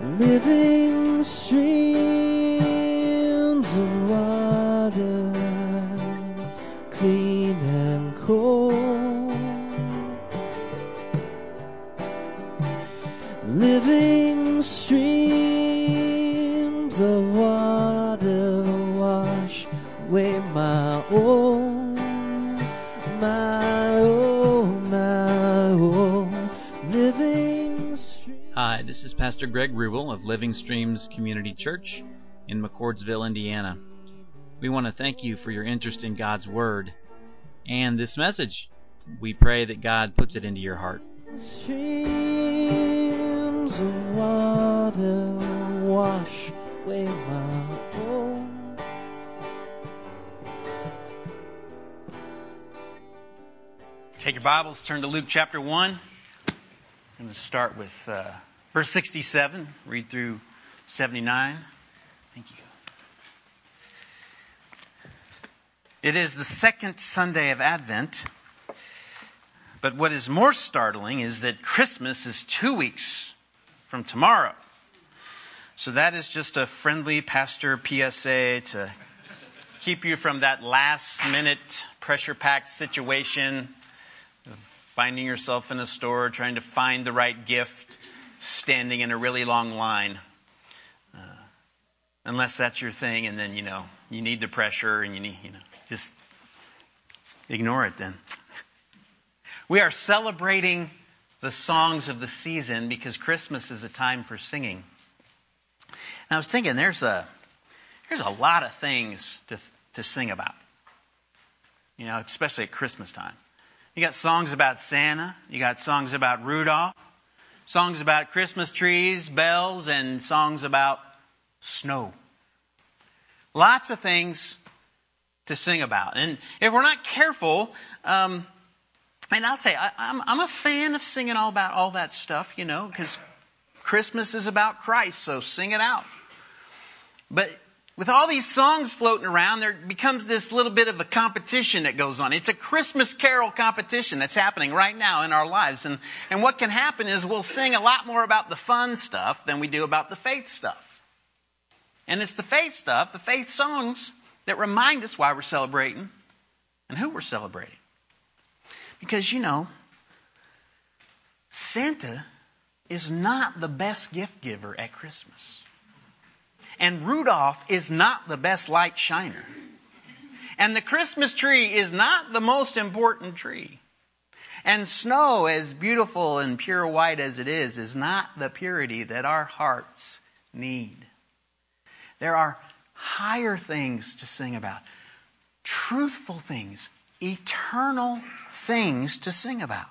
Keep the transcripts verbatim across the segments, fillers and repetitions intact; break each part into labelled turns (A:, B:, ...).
A: living streams of water, clean and cold, living streams of water wash away my own, my own, my own, living streams.
B: Hi, this is Pastor Greg Rubel of Living Streams Community Church in McCordsville, Indiana. We want to thank you for your interest in God's Word and this message. We pray that God puts it into your heart.
A: Streams of water wash away my own.
C: Take your Bibles, turn to Luke chapter one. I'm going to start with uh, verse sixty-seven, read through seventy-nine. Thank you. It is the second Sunday of Advent, but what is more startling is that Christmas is two weeks from tomorrow. So that is just a friendly pastor P S A to keep you from that last-minute pressure-packed situation of finding yourself in a store, trying to find the right gift, standing in a really long line. Uh, unless that's your thing, and then, you know, you need the pressure, and you need, you know, just ignore it then. We are celebrating the songs of the season because Christmas is a time for singing. And I was thinking, there's a there's a lot of things to to sing about, you know, especially at Christmas time. You got songs about Santa. You got songs about Rudolph. Songs about Christmas trees, bells, and songs about snow. Lots of things to sing about. And if we're not careful, um, and I'll say, I, I'm, I'm a fan of singing all about all that stuff, you know, because Christmas is about Christ, so sing it out. But with all these songs floating around, there becomes this little bit of a competition that goes on. It's a Christmas carol competition that's happening right now in our lives. And, and what can happen is we'll sing a lot more about the fun stuff than we do about the faith stuff. And it's the faith stuff, the faith songs, that remind us why we're celebrating and who we're celebrating. Because, you know, Santa is not the best gift giver at Christmas. And Rudolph is not the best light shiner. And the Christmas tree is not the most important tree. And snow, as beautiful and pure white as it is, is not the purity that our hearts need. There are higher things to sing about. Truthful things. Eternal things to sing about.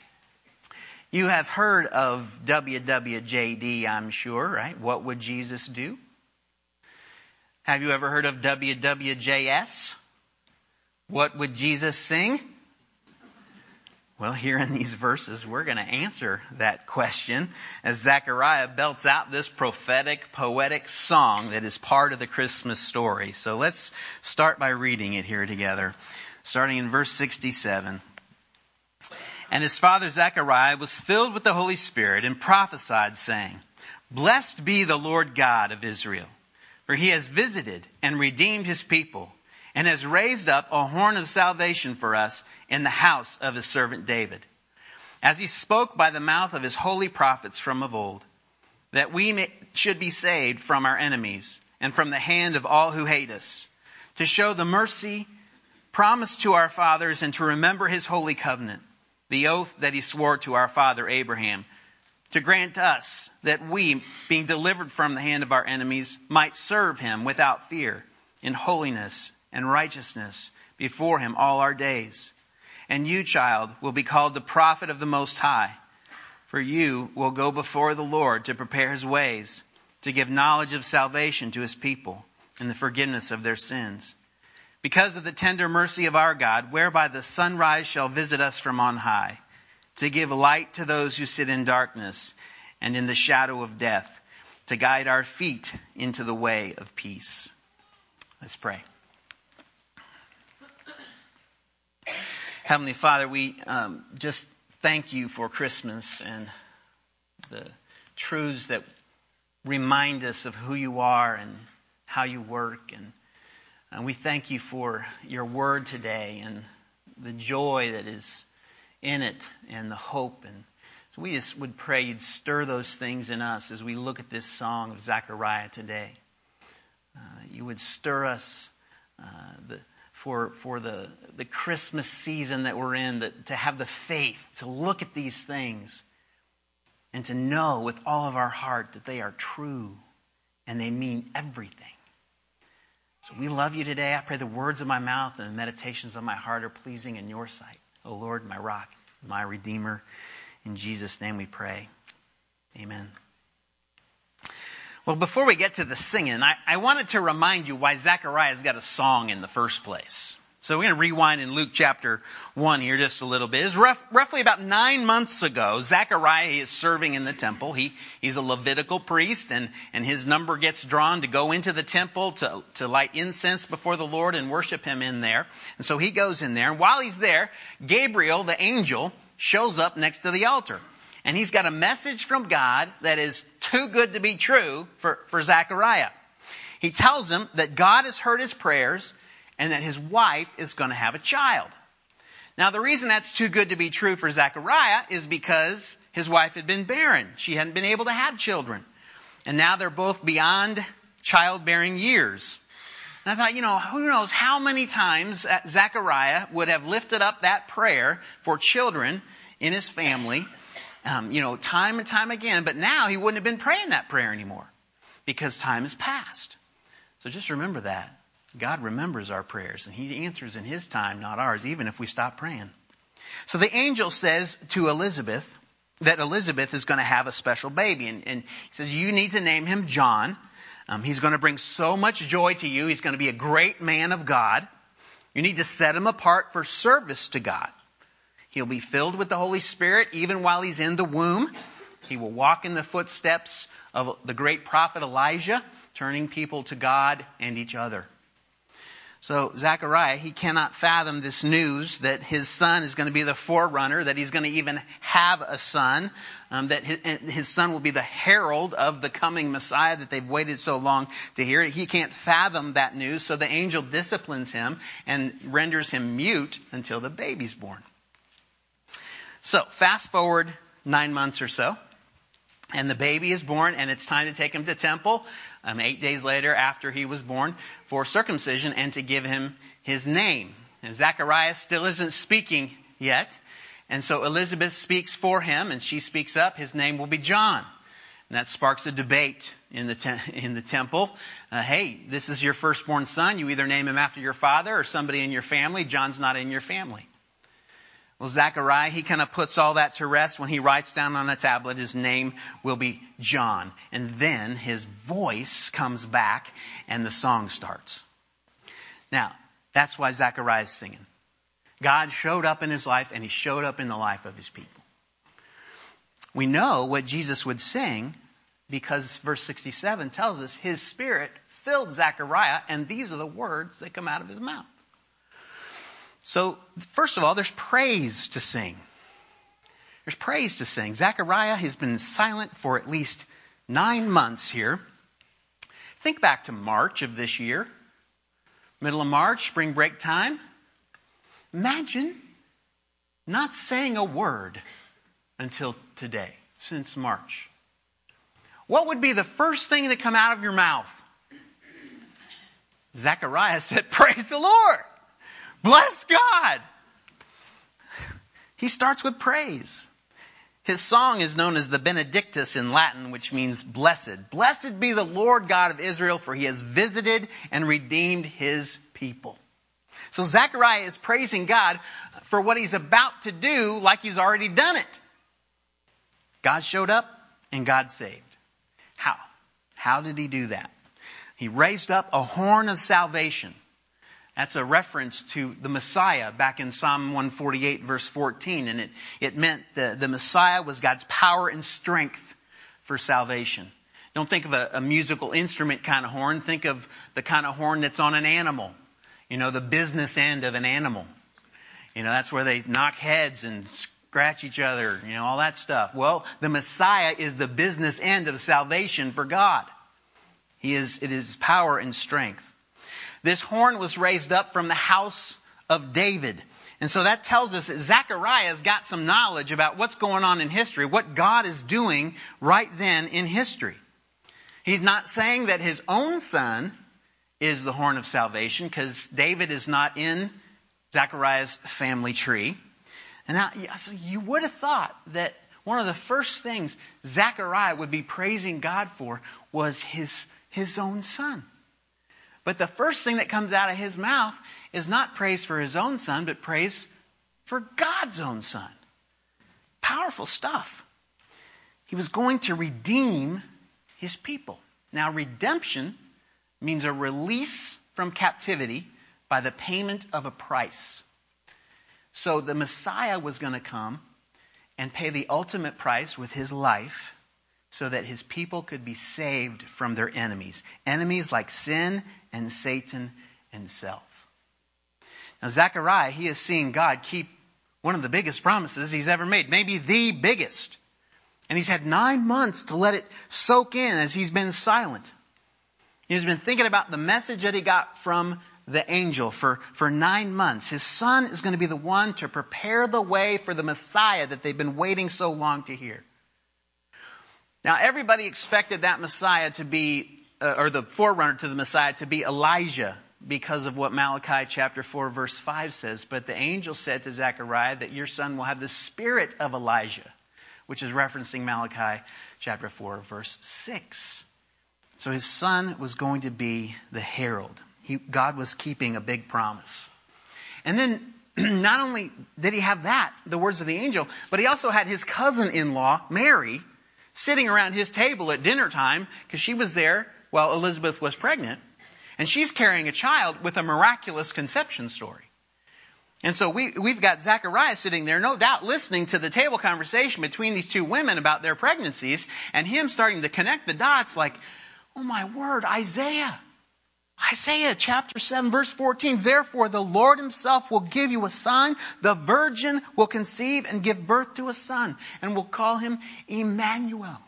C: You have heard of W W J D, I'm sure, right? What would Jesus do? Have you ever heard of W W J S? What would Jesus sing? Well, here in these verses, we're going to answer that question as Zechariah belts out this prophetic, poetic song that is part of the Christmas story. So let's start by reading it here together, starting in verse sixty-seven. And his father Zechariah was filled with the Holy Spirit and prophesied, saying, Blessed be the Lord God of Israel, for he has visited and redeemed his people, and has raised up a horn of salvation for us in the house of his servant David, as he spoke by the mouth of his holy prophets from of old, that we may, should be saved from our enemies and from the hand of all who hate us, to show the mercy promised to our fathers and to remember his holy covenant, the oath that he swore to our father Abraham, to grant us that we, being delivered from the hand of our enemies, might serve him without fear, in holiness and righteousness before him all our days. And you, child, will be called the prophet of the Most High, for you will go before the Lord to prepare his ways, to give knowledge of salvation to his people, and the forgiveness of their sins. Because of the tender mercy of our God, whereby the sunrise shall visit us from on high, to give light to those who sit in darkness and in the shadow of death, to guide our feet into the way of peace. Let's pray. Heavenly Father, we um, just thank you for Christmas and the truths that remind us of who you are and how you work. And, and we thank you for your word today and the joy that is in it and the hope. And so we just would pray you'd stir those things in us as we look at this song of Zechariah today. Uh, you would stir us uh, the, for for the, the Christmas season that we're in, that, to have the faith to look at these things and to know with all of our heart that they are true and they mean everything. So we love you today. I pray the words of my mouth and the meditations of my heart are pleasing in your sight. O Lord, my rock, my redeemer. In Jesus' name we pray. Amen. Well, before we get to the singing, I, I wanted to remind you why Zechariah's got a song in the first place. So we're going to rewind in Luke chapter one here just a little bit. It's rough, roughly about nine months ago, Zechariah is serving in the temple. He, he's a Levitical priest, and, and his number gets drawn to go into the temple to, to light incense before the Lord and worship him in there. And so he goes in there, and while he's there, Gabriel, the angel, shows up next to the altar. And he's got a message from God that is too good to be true for, for Zechariah. He tells him that God has heard his prayers and that his wife is going to have a child. Now, the reason that's too good to be true for Zechariah is because his wife had been barren. She hadn't been able to have children. And now they're both beyond childbearing years. And I thought, you know, who knows how many times Zechariah would have lifted up that prayer for children in his family, um, you know, time and time again. But now he wouldn't have been praying that prayer anymore because time has passed. So just remember that. God remembers our prayers, and he answers in his time, not ours, even if we stop praying. So the angel says to Elizabeth that Elizabeth is going to have a special baby. And, and he says, you need to name him John. Um, he's going to bring so much joy to you. He's going to be a great man of God. You need to set him apart for service to God. He'll be filled with the Holy Spirit even while he's in the womb. He will walk in the footsteps of the great prophet Elijah, turning people to God and each other. So Zechariah, he cannot fathom this news that his son is going to be the forerunner, that he's going to even have a son, um, that his, his son will be the herald of the coming Messiah that they've waited so long to hear. He can't fathom that news, so the angel disciplines him and renders him mute until the baby's born. So fast forward nine months or so, and the baby is born, and it's time to take him to temple um, eight days later after he was born for circumcision and to give him his name. And Zechariah still isn't speaking yet, and so Elizabeth speaks for him, and she speaks up. His name will be John. And that sparks a debate in the te- in the temple. Uh, hey, this is your firstborn son. You either name him after your father or somebody in your family. John's not in your family. Well, Zechariah, he kind of puts all that to rest when he writes down on a tablet his name will be John. And then his voice comes back and the song starts. Now, that's why Zechariah is singing. God showed up in his life and he showed up in the life of his people. We know what Jesus would sing because verse sixty-seven tells us his spirit filled Zechariah, and these are the words that come out of his mouth. So, first of all, there's praise to sing. There's praise to sing. Zechariah has been silent for at least nine months here. Think back to March of this year. Middle of March, spring break time. Imagine not saying a word until today, since March. What would be the first thing to come out of your mouth? Zechariah said, praise the Lord. Bless God. He starts with praise. His song is known as the Benedictus in Latin, which means blessed. Blessed be the Lord God of Israel, for he has visited and redeemed his people. So Zechariah is praising God for what he's about to do like he's already done it. God showed up and God saved. How? How did he do that? He raised up a horn of salvation. That's a reference to the Messiah back in Psalm one forty-eight, verse fourteen. And it, it meant the, the Messiah was God's power and strength for salvation. Don't think of a, a musical instrument kind of horn. Think of the kind of horn that's on an animal. You know, the business end of an animal. You know, that's where they knock heads and scratch each other, you know, all that stuff. Well, the Messiah is the business end of salvation for God. He is, it is power and strength. This horn was raised up from the house of David. And so that tells us that Zechariah's got some knowledge about what's going on in history, what God is doing right then in history. He's not saying that his own son is the horn of salvation, because David is not in Zechariah's family tree. And now, you would have thought that one of the first things Zechariah would be praising God for was his, his own son. But the first thing that comes out of his mouth is not praise for his own son, but praise for God's own son. Powerful stuff. He was going to redeem his people. Now, redemption means a release from captivity by the payment of a price. So the Messiah was going to come and pay the ultimate price with his life so that his people could be saved from their enemies. Enemies like sin and Satan and self. Now, Zechariah, he is seeing God keep one of the biggest promises he's ever made. Maybe the biggest. And he's had nine months to let it soak in as he's been silent. He's been thinking about the message that he got from the angel for, for nine months. His son is going to be the one to prepare the way for the Messiah that they've been waiting so long to hear. Now, everybody expected that Messiah to be, uh, or the forerunner to the Messiah to be Elijah, because of what Malachi chapter four verse five says. But the angel said to Zechariah that your son will have the spirit of Elijah, which is referencing Malachi chapter four verse six. So his son was going to be the herald. He, God was keeping a big promise. And then not only did he have that, the words of the angel, but he also had his cousin-in-law, Mary, sitting around his table at dinner time, because she was there while Elizabeth was pregnant. And she's carrying a child with a miraculous conception story. And so we, we've got Zechariah sitting there, no doubt listening to the table conversation between these two women about their pregnancies, and him starting to connect the dots like, oh my word, Isaiah. Isaiah chapter seven verse fourteen, therefore the Lord himself will give you a sign. The virgin will conceive and give birth to a son, and will call him Emmanuel. I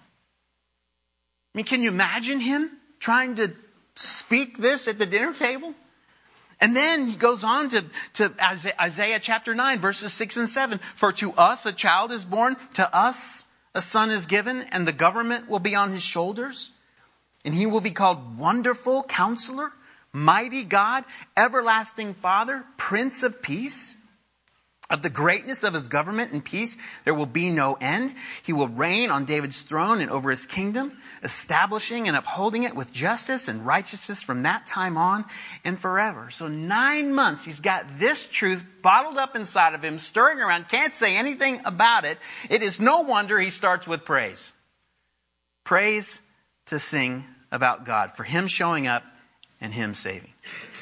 C: mean, can you imagine him trying to speak this at the dinner table? And then he goes on to, to Isaiah chapter nine, verses six and seven. For to us a child is born, to us a son is given, and the government will be on his shoulders. And he will be called Wonderful Counselor, Mighty God, Everlasting Father, Prince of Peace. Of the greatness of his government and peace, there will be no end. He will reign on David's throne and over his kingdom, establishing and upholding it with justice and righteousness from that time on and forever. So nine months, he's got this truth bottled up inside of him, stirring around, can't say anything about it. It is no wonder he starts with praise. Praise to sing about God, for him showing up and him saving.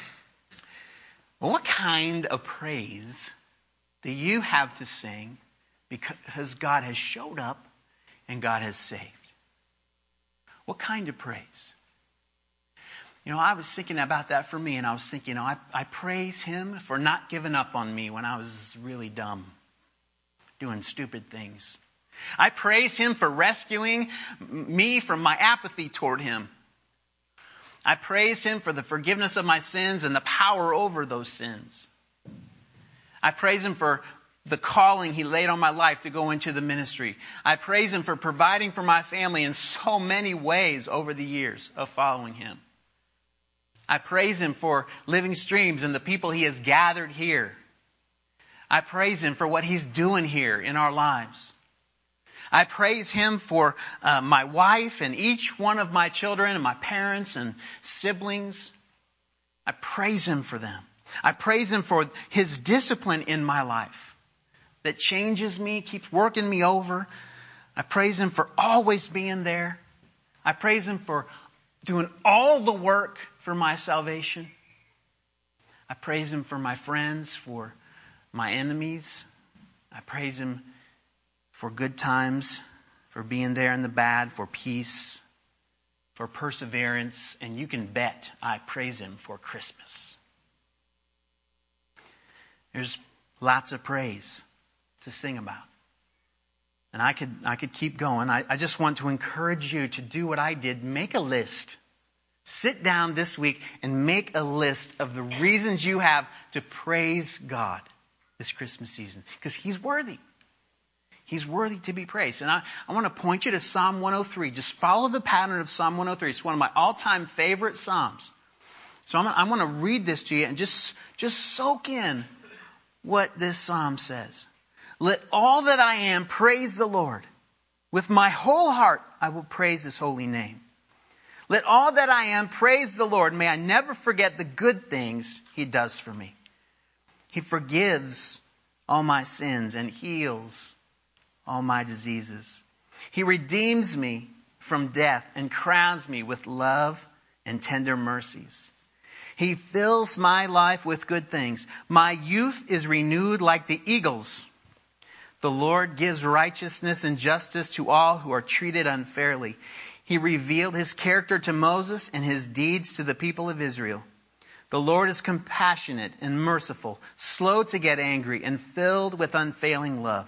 C: Well, what kind of praise do you have to sing because God has showed up and God has saved? What kind of praise? You know, I was thinking about that for me, and I was thinking, you know, I, I praise him for not giving up on me when I was really dumb, doing stupid things. I praise him for rescuing me from my apathy toward him. I praise him for the forgiveness of my sins and the power over those sins. I praise him for the calling he laid on my life to go into the ministry. I praise him for providing for my family in so many ways over the years of following him. I praise him for Living Streams and the people he has gathered here. I praise him for what he's doing here in our lives. I praise him for uh, my wife and each one of my children and my parents and siblings. I praise him for them. I praise him for his discipline in my life that changes me, keeps working me over. I praise him for always being there. I praise him for doing all the work for my salvation. I praise him for my friends, for my enemies. I praise him for good times, for being there in the bad, for peace, for perseverance. And you can bet I praise him for Christmas. There's lots of praise to sing about. And I could I could keep going. I, I just want to encourage you to do what I did. Make a list. Sit down this week and make a list of the reasons you have to praise God this Christmas season. Because He's worthy. He's worthy to be praised. And I, I want to point you to Psalm one oh three. Just follow the pattern of Psalm one oh three. It's one of my all-time favorite Psalms. So I'm, I want to read this to you and just, just soak in what this Psalm says. Let all that I am praise the Lord. With my whole heart I will praise His holy name. Let all that I am praise the Lord. May I never forget the good things He does for me. He forgives all my sins and heals all my diseases. He redeems me from death and crowns me with love and tender mercies. He fills my life with good things. My youth is renewed like the eagles. The Lord gives righteousness and justice to all who are treated unfairly. He revealed His character to Moses and His deeds to the people of Israel. The Lord is compassionate and merciful, slow to get angry, and filled with unfailing love.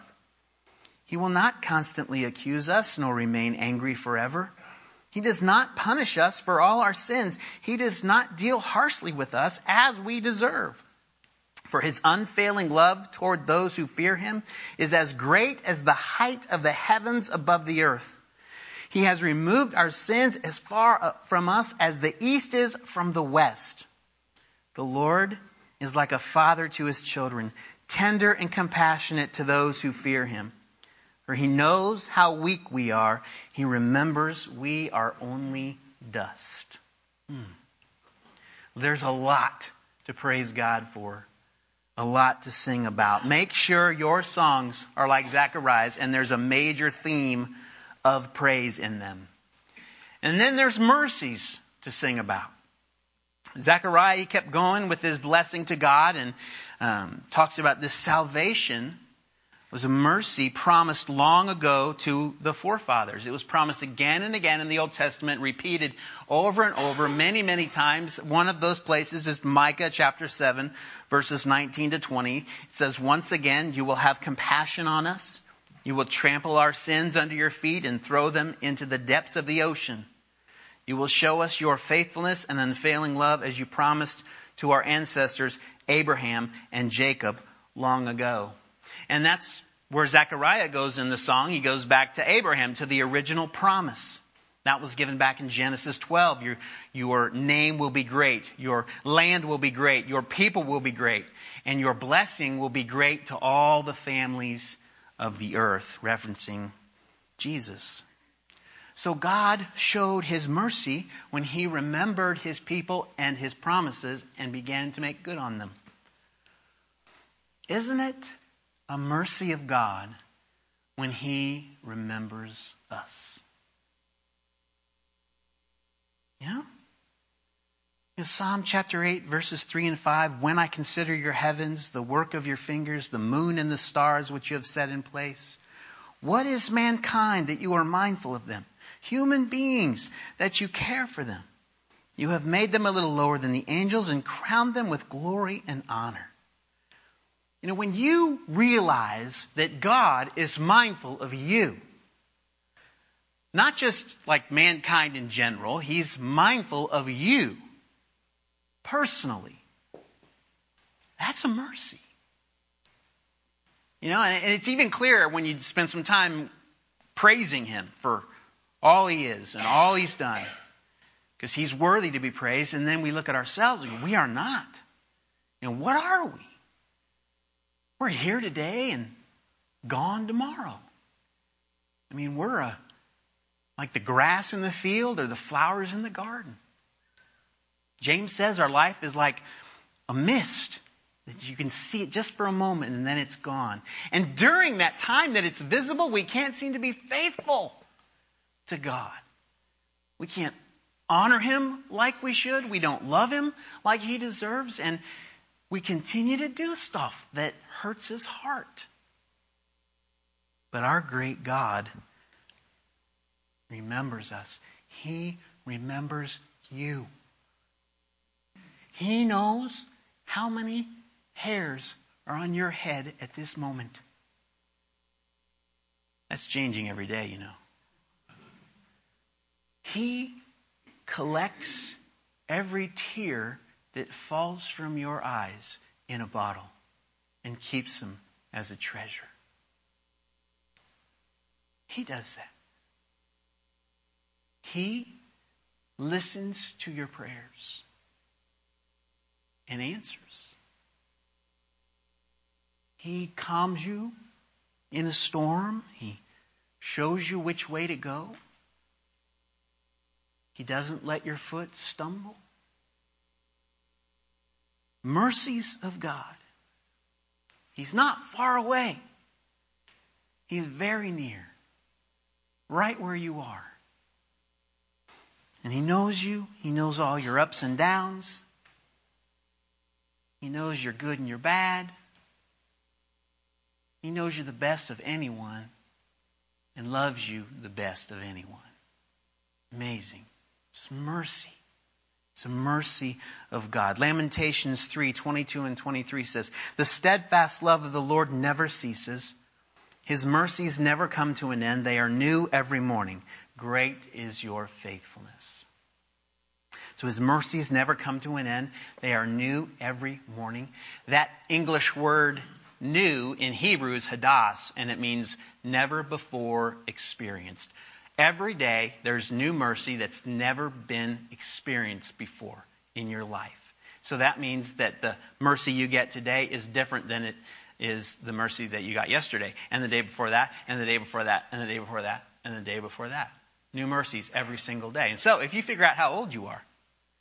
C: He will not constantly accuse us, nor remain angry forever. He does not punish us for all our sins. He does not deal harshly with us as we deserve. For His unfailing love toward those who fear Him is as great as the height of the heavens above the earth. He has removed our sins as far from us as the east is from the west. The Lord is like a father to His children, tender and compassionate to those who fear Him. For He knows how weak we are. He remembers we are only dust. Hmm. There's a lot to praise God for. A lot to sing about. Make sure your songs are like Zechariah's and there's a major theme of praise in them. And then there's mercies to sing about. Zechariah, he kept going with his blessing to God and um, talks about this salvation was a mercy promised long ago to the forefathers. It was promised again and again in the Old Testament, repeated over and over many, many times. One of those places is Micah chapter seven, verses nineteen to twenty. It says, once again, you will have compassion on us. You will trample our sins under your feet and throw them into the depths of the ocean. You will show us your faithfulness and unfailing love as you promised to our ancestors, Abraham and Jacob, long ago. And that's where Zechariah goes in the song. He goes back to Abraham, to the original promise. That was given back in Genesis twelve. Your, your name will be great. Your land will be great. Your people will be great. And your blessing will be great to all the families of the earth, referencing Jesus. So God showed His mercy when He remembered His people and His promises and began to make good on them. Isn't it a mercy of God when He remembers us? Yeah? In Psalm chapter eight, verses three and five, when I consider your heavens, the work of your fingers, the moon and the stars which you have set in place, what is mankind that you are mindful of them? Human beings that you care for them. You have made them a little lower than the angels and crowned them with glory and honor. You know, when you realize that God is mindful of you, not just like mankind in general, He's mindful of you personally. That's a mercy. You know, and it's even clearer when you spend some time praising Him for all He is and all He's done. Because He's worthy to be praised. And then we look at ourselves and we are not. You know, what are we? We're here today and gone tomorrow. I mean, we're a, like the grass in the field or the flowers in the garden. James says our life is like a mist. That you can see it just for a moment and then it's gone. And during that time that it's visible, we can't seem to be faithful to God. We can't honor Him like we should. We don't love Him like He deserves. And we continue to do stuff that hurts His heart. But our great God remembers us. He remembers you. He knows how many hairs are on your head at this moment. That's changing every day, you know. He collects every tear that falls from your eyes in a bottle and keeps them as a treasure. He does that. He listens to your prayers and answers. He calms you in a storm. He shows you which way to go. He doesn't let your foot stumble. Mercies of God. He's not far away. He's very near. Right where you are. And He knows you. He knows all your ups and downs. He knows your good and your bad. He knows you're the best of anyone and loves you the best of anyone. Amazing. It's mercy. It's a mercy of God. Lamentations three, twenty-two and twenty-three says, "The steadfast love of the Lord never ceases. His mercies never come to an end. They are new every morning. Great is your faithfulness." So His mercies never come to an end. They are new every morning. That English word new in Hebrew is hadas, and it means never before experienced. Every day there's new mercy that's never been experienced before in your life. So that means that the mercy you get today is different than it is the mercy that you got yesterday, and the day before that, and the day before that, and the day before that, and the day before that. New mercies every single day. And so if you figure out how old you are,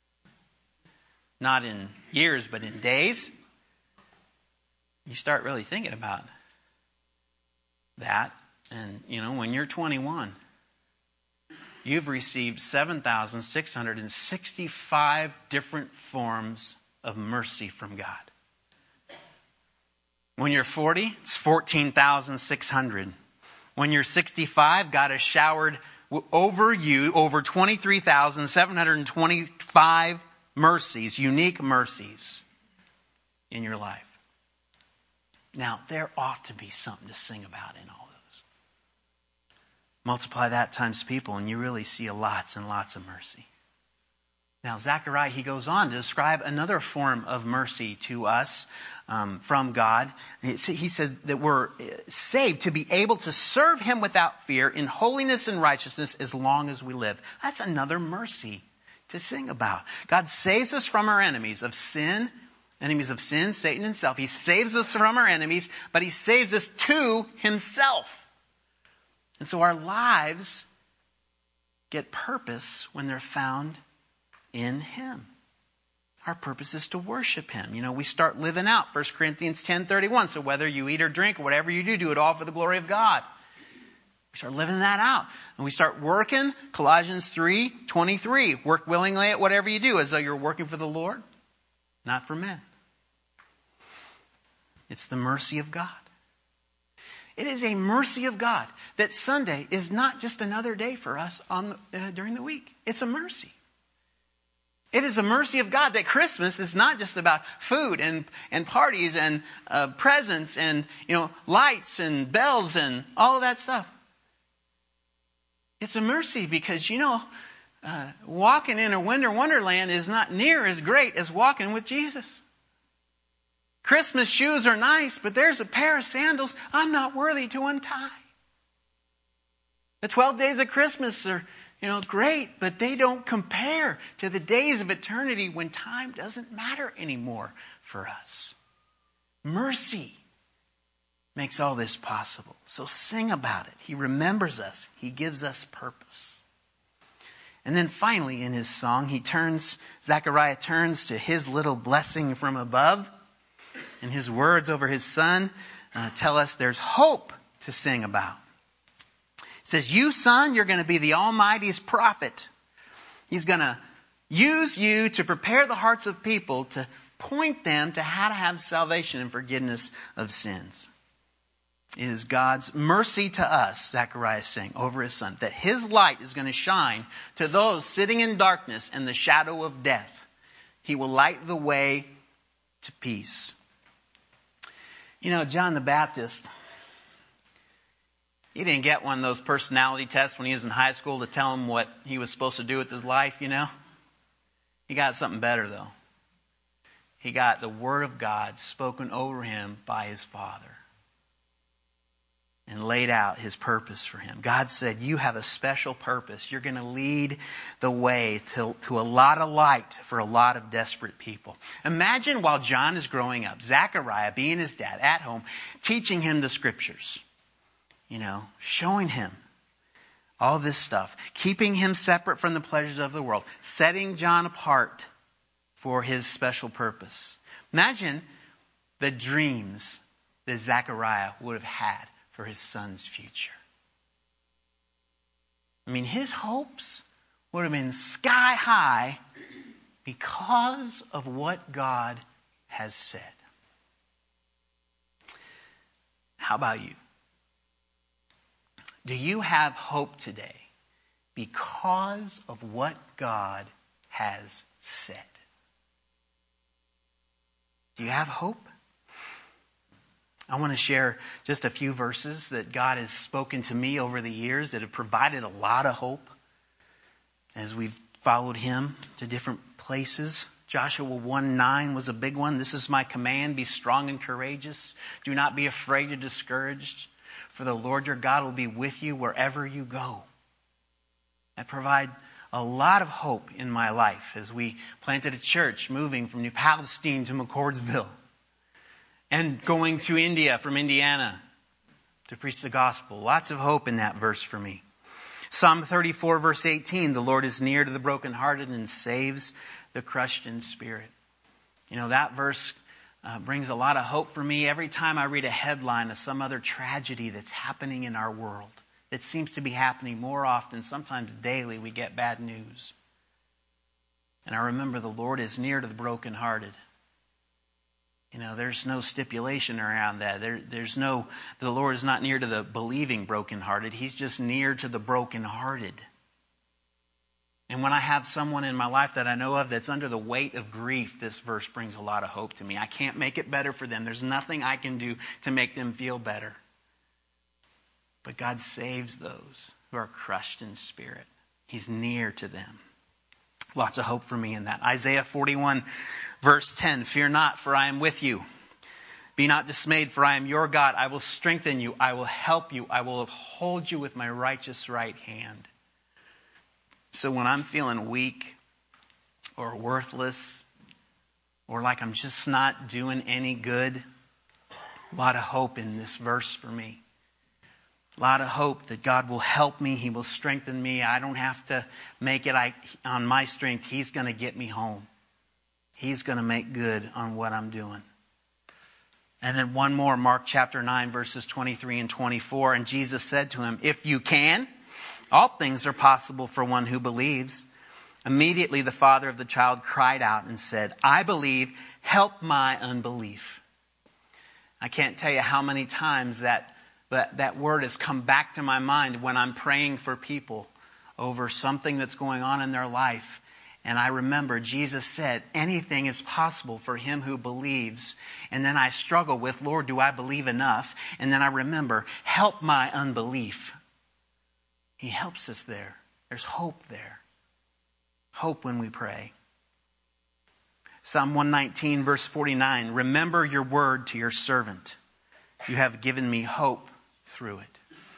C: not in years, but in days, you start really thinking about that. And, you know, when you're twenty-one, you've received seven thousand six hundred sixty-five different forms of mercy from God. When you're forty, it's fourteen thousand six hundred. When you're sixty-five, God has showered over you over twenty-three thousand seven hundred twenty-five mercies, unique mercies in your life. Now, there ought to be something to sing about in all those. Multiply that times people and you really see lots and lots of mercy. Now, Zechariah, he goes on to describe another form of mercy to us um, from God. He said that we're saved to be able to serve Him without fear in holiness and righteousness as long as we live. That's another mercy to sing about. God saves us from our enemies of sin, enemies of sin, Satan himself. He saves us from our enemies, but He saves us to Himself. And so our lives get purpose when they're found in Him. Our purpose is to worship Him. You know, we start living out First Corinthians ten thirty-one. So whether you eat or drink or whatever you do, do it all for the glory of God. We start living that out. And we start working. Colossians three twenty-three. Work willingly at whatever you do as though you're working for the Lord, not for men. It's the mercy of God. It is a mercy of God that Sunday is not just another day for us on uh, during the week. It's a mercy. It is a mercy of God that Christmas is not just about food and, and parties and uh, presents and, you know, lights and bells and all of that stuff. It's a mercy because, you know, uh, walking in a winter wonderland is not near as great as walking with Jesus. Christmas shoes are nice, but there's a pair of sandals I'm not worthy to untie. The twelve days of Christmas are, you know, great, but they don't compare to the days of eternity when time doesn't matter anymore for us. Mercy makes all this possible. So sing about it. He remembers us. He gives us purpose. And then finally in his song, he turns, Zechariah turns to his little blessing from above. And his words over his son uh, tell us there's hope to sing about. It says, you, son, you're going to be the Almighty's prophet. He's going to use you to prepare the hearts of people, to point them to how to have salvation and forgiveness of sins. It is God's mercy to us, Zechariah is saying, over his son, that his light is going to shine to those sitting in darkness and the shadow of death. He will light the way to peace. You know, John the Baptist, He didn't get one of those personality tests when he was in high school to tell him what he was supposed to do with his life, you know. He got something better, though. He got the Word of God spoken over him by his Father and laid out His purpose for him. God said, you have a special purpose. You're going to lead the way to, to a lot of light for a lot of desperate people. Imagine while John is growing up, Zechariah being his dad at home, teaching him the Scriptures. You know, showing him all this stuff, keeping him separate from the pleasures of the world, setting John apart for his special purpose. Imagine the dreams that Zechariah would have had for his son's future. I mean, his hopes would have been sky high because of what God has said. How about you? Do you have hope today because of what God has said? Do you have hope? I want to share just a few verses that God has spoken to me over the years that have provided a lot of hope as we've followed Him to different places. Joshua one nine was a big one. This is my command, be strong and courageous. Do not be afraid or discouraged. For the Lord your God will be with you wherever you go. That provides a lot of hope in my life as we planted a church moving from New Palestine to McCordsville and going to India from Indiana to preach the gospel. Lots of hope in that verse for me. Psalm thirty-four verse eighteen, the Lord is near to the brokenhearted and saves the crushed in spirit. You know, that verse Uh, brings a lot of hope for me every time I read a headline of some other tragedy that's happening in our world. It seems to be happening more often, sometimes daily, we get bad news. And I remember the Lord is near to the brokenhearted. You know, there's no stipulation around that. There, there's no, the Lord is not near to the believing brokenhearted. He's just near to the brokenhearted. And when I have someone in my life that I know of that's under the weight of grief, this verse brings a lot of hope to me. I can't make it better for them. There's nothing I can do to make them feel better. But God saves those who are crushed in spirit. He's near to them. Lots of hope for me in that. Isaiah forty-one verse ten, fear not, for I am with you. Be not dismayed, for I am your God. I will strengthen you. I will help you. I will uphold you with my righteous right hand. So when I'm feeling weak or worthless or like I'm just not doing any good, a lot of hope in this verse for me. A lot of hope that God will help me. He will strengthen me. I don't have to make it I, on my strength. He's going to get me home. He's going to make good on what I'm doing. And then one more, Mark chapter nine, verses twenty-three and twenty-four. And Jesus said to him, if you can, all things are possible for one who believes. Immediately the father of the child cried out and said, I believe, help my unbelief. I can't tell you how many times that, that, that word has come back to my mind when I'm praying for people over something that's going on in their life. And I remember Jesus said, anything is possible for him who believes. And then I struggle with, Lord, do I believe enough? And then I remember, help my unbelief. He helps us there. There's hope there. Hope when we pray. Psalm one nineteen verse forty-nine. Remember your word to your servant. You have given me hope through it.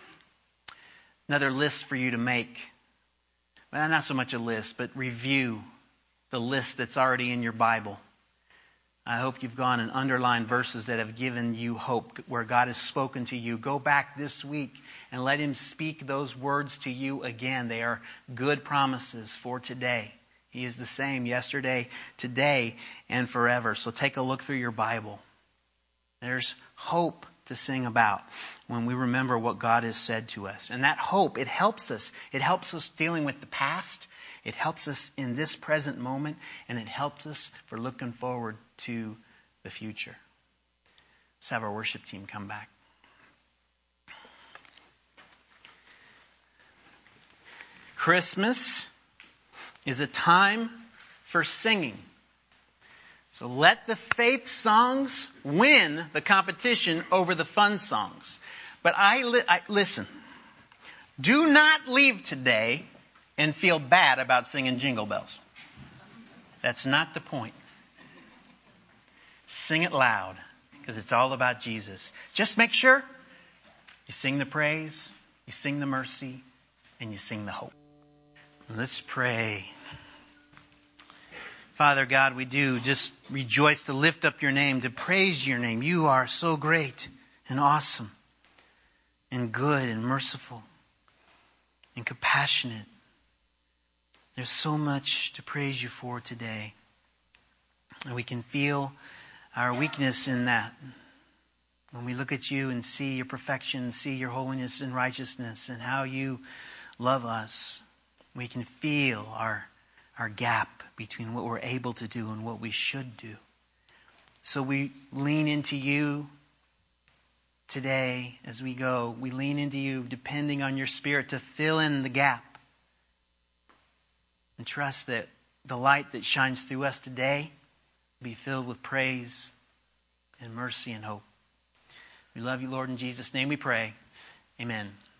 C: Another list for you to make. Well, not so much a list, but review the list that's already in your Bible. I hope you've gone and underlined verses that have given you hope, where God has spoken to you. Go back this week and let Him speak those words to you again. They are good promises for today. He is the same yesterday, today, and forever. So take a look through your Bible. There's hope to sing about when we remember what God has said to us. And that hope, it helps us. It helps us dealing with the past. It helps us in this present moment, and it helps us for looking forward to the future. Let's have our worship team come back. Christmas is a time for singing. So let the faith songs win the competition over the fun songs. But I, li- I listen. Do not leave today and feel bad about singing Jingle Bells. That's not the point. Sing it loud, because it's all about Jesus. Just make sure you sing the praise, you sing the mercy, and you sing the hope. Let's pray. Father God, we do just rejoice to lift up your name, to praise your name. You are so great and awesome and good and merciful and compassionate. There's so much to praise you for today. And we can feel our weakness in that. When we look at you and see your perfection, see your holiness and righteousness and how you love us, we can feel our, our gap between what we're able to do and what we should do. So we lean into you today as we go. We lean into you depending on your Spirit to fill in the gap. And trust that the light that shines through us today will be filled with praise and mercy and hope. We love you, Lord. In Jesus' name we pray. Amen.